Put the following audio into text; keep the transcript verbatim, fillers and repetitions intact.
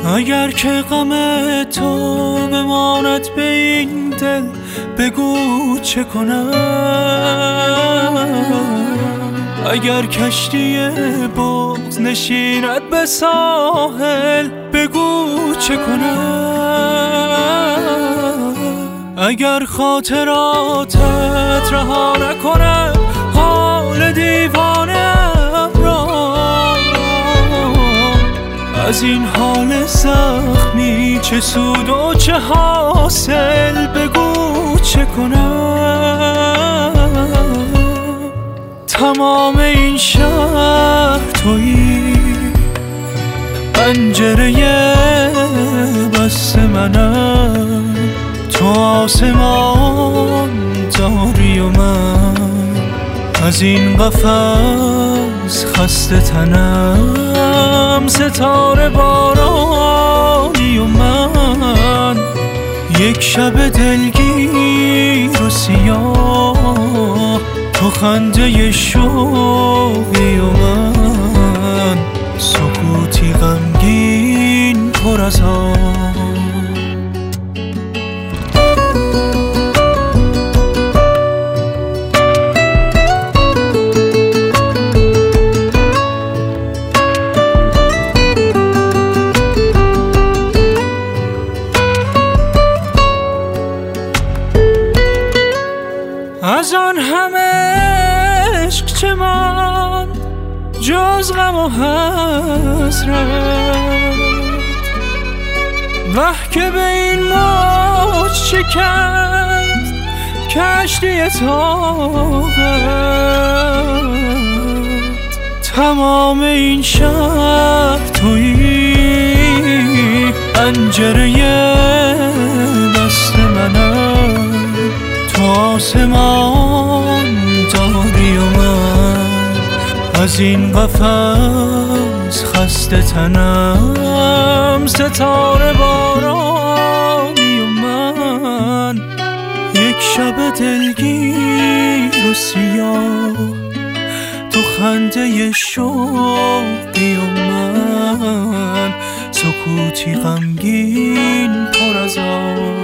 اگر که غم تو بماند به این دل، بگو چه کنم؟ اگر کشتی بغض نشیند به ساحل، بگو چه کنم؟ اگر خاطراتت رها نکند حال دیوانه‌ام را، از این حال زخمی چه سود و چه حاصل، بگو چه کنم؟ تمام این شهر تویی، پنجره بست منم، تو آسمان داری و من از این قفس خسته تنم، ستاره بارانی و من یک شب دلگیر و سیاه، تو خنده شوقی و من سکوتی غمگین پر از آه. از آن همه عشق چه ماند جز غم و حسرت، وه که به این موج شکست کشتی طاقت. تمام این شهر تویی، پنجره بست منم، تو آسمان داری و من از این قفس خسته تنم، ستاره بارانی و من یک شب دلگیر و سیاه، تو خنده شوقی و من سکوتی غمگین پر از آه.